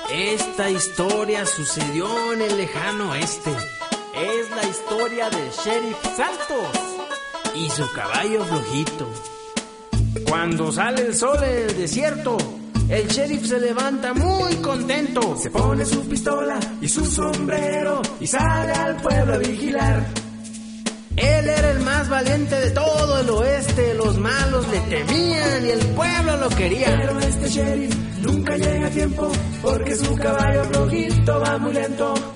Esta historia sucedió en el lejano oeste. Es la historia del Sheriff Santos y su caballo flojito. Cuando sale el sol en el desierto, el sheriff se levanta muy contento. Se pone su pistola y su sombrero y sale al pueblo a vigilar. Él era el más valiente de todo el oeste. Los malos le temían y el pueblo lo quería. Pero este sheriff nunca llega a tiempo, porque su caballo flojito va muy lento.